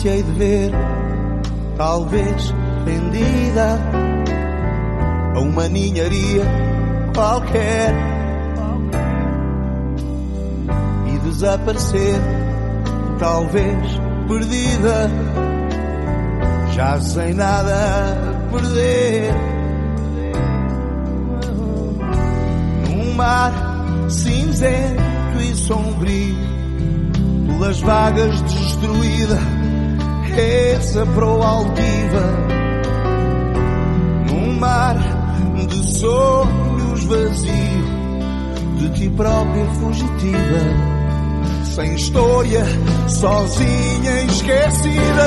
te hei de ver, talvez vendida a uma ninharia qualquer e desaparecer, talvez perdida, já sem nada a perder. Num mar cinzento e sombrio, pelas vagas destruída, essa proa altiva. Num mar de sonhos vazios, de ti própria fugitiva, sem história, sozinha e esquecida.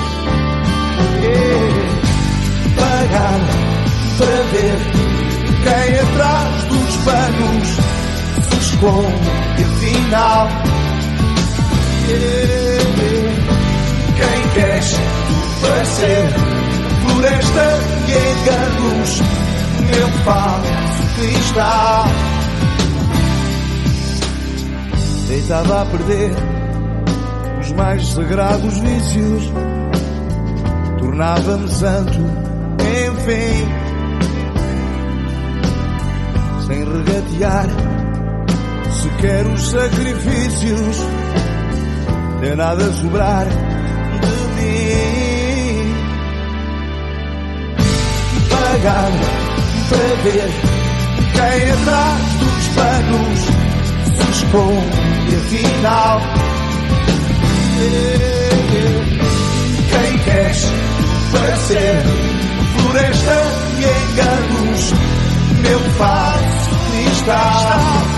Pagar para ver quem atrás dos panos se esconde, afinal. Quem queres parecer, floresta e enganos, meu falso cristal. Deitava a perder os mais sagrados vícios, tornava-me santo, enfim, sem regatear sequer os sacrifícios, sem nada a sobrar de mim. Pagar para ver quem atrás dos panos se esconde, afinal. Quem queres parecer, floresta e enganos, meu falso cristal.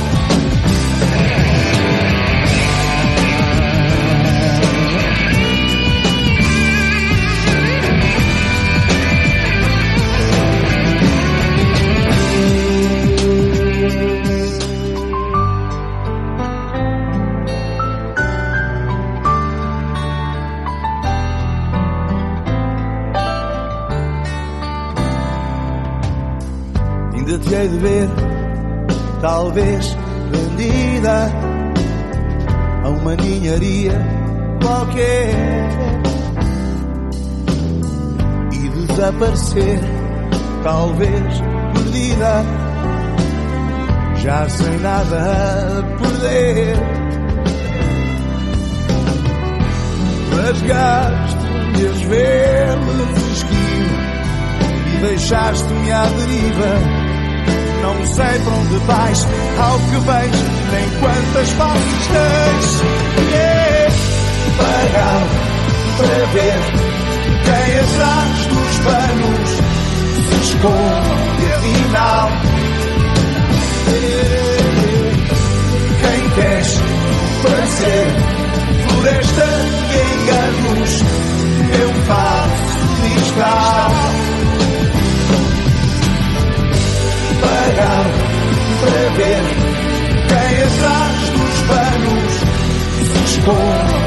Ainda te hei de ver, talvez vendida a uma ninharia qualquer e desaparecer, talvez perdida, já sem nada a perder. Rasgaste-me as velas esquivo e deixaste-me à deriva. Não sei para onde vais, ao que vejo, nem quantas faces tens. Pagar para ver quem atrás dos panos se esconde, afinal. Quem queres parecer, floresta e enganos, meu falso cristal. Pagar para ver quem atrás dos panos se esconde,